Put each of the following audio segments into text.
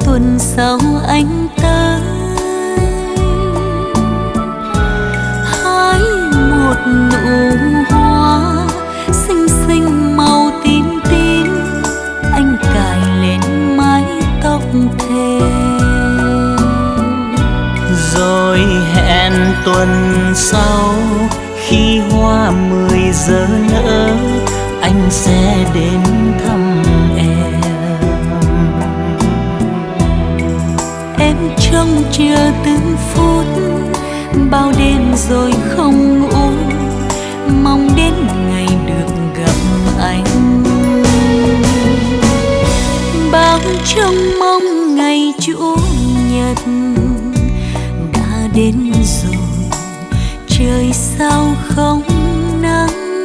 tuần sau anh tới hái một nụ hoa xinh xinh màu tím tím, anh cài lên mái tóc thề. Rồi hẹn tuần sau khi hoa 10 giờ nở, anh sẽ đến thăm em. Em trông chờ từng phút, bao đêm rồi không ngủ, mong đến ngày được gặp anh. Bao trông mong ngày Chủ nhật đã đến rồi, trời sao không nắng,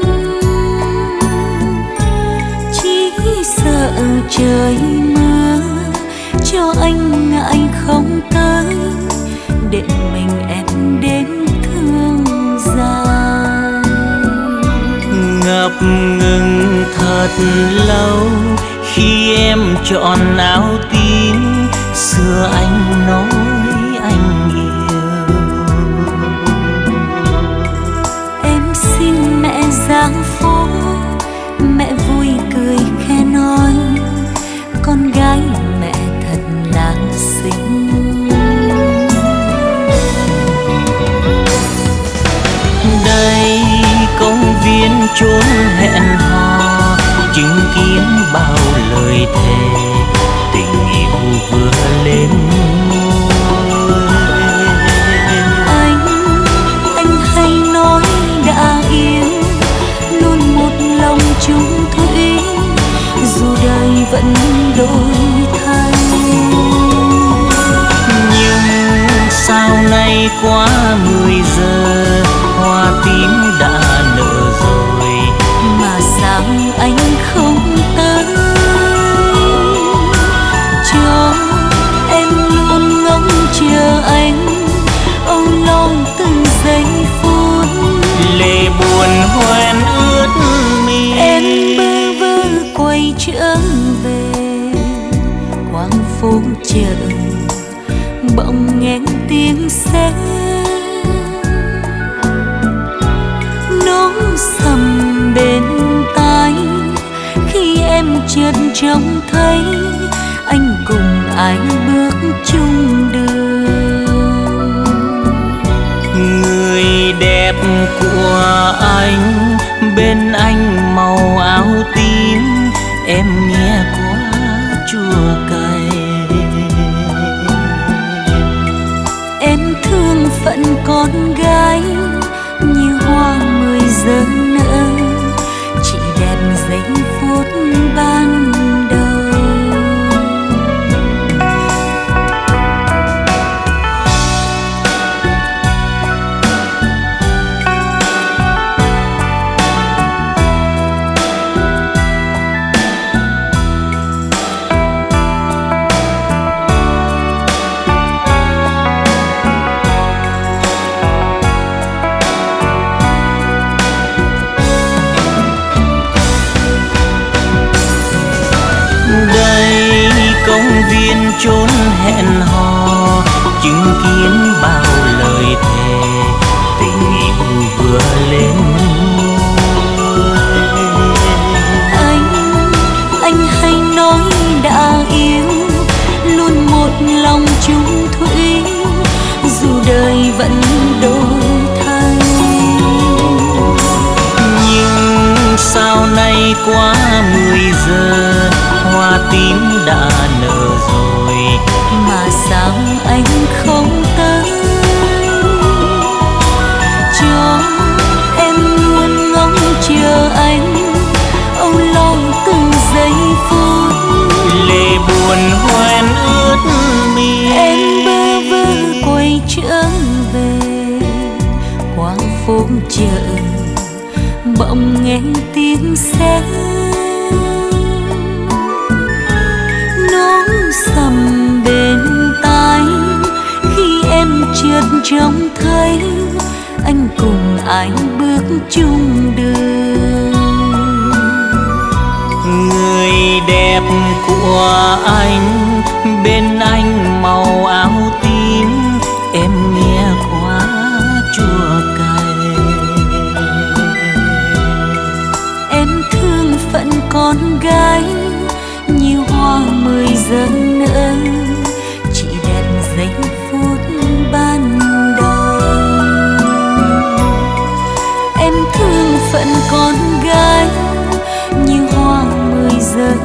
chỉ sợ trời mưa cho anh ngại không tới, để mình em đến thương dài. Ngập ngừng thật lâu khi em chọn áo tím, xưa anh nói anh yêu. Em xin mẹ giang phố, mẹ vui cười khẽ nói, con gái mẹ thật là xinh. Đây công viên chốn hẹn hò, chứng kiến bao lời thề, tình yêu vừa lên ngôi. Anh hay nói đã yêu, luôn một lòng chung thủy, dù đời vẫn đổi thay. Nhưng sao nay quá 10 giờ, hoa tím đã nở rồi, mà sao anh không tới, cho em luôn ngóng chờ anh, âu lo từng giây phút. lệ buồn hoen ướt mi, Em bơ vơ quay trở về quang phố chợ, bỗng nghe tiếng xe nó sầm bên tai, khi em chợt trông thấy anh cùng ai bước chung đường. người đẹp của anh bên anh màu áo tím, em nghe quá chua cay. Em thương phận con gái như hoa 10 giờ nở, chỉ đẹp giây phút ban đầu. Đây công viên chốn hẹn hò, chứng kiến bao lời thề, tình yêu vừa lên ngôi. Anh hay nói đã yêu, luôn một lòng chung thủy, dù đời vẫn đổi thay. Nhưng sao nay quá 10 giờ, hoa tím đã nở rồi, mà sao anh không tới, cho em luôn ngóng chờ anh, âu lo từng giây phút. lệ buồn hoen ướt mi, Em bơ vơ quay trở về quang phố chợ, bỗng nghe tiếng xe nó sầm bên tai, khi em chợt trông thấy anh cùng ai bước chung đường. người đẹp của anh bên anh giờ nữa, chỉ đẹp giây phút ban đầu. Em thương phận con gái như hoa 10 giờ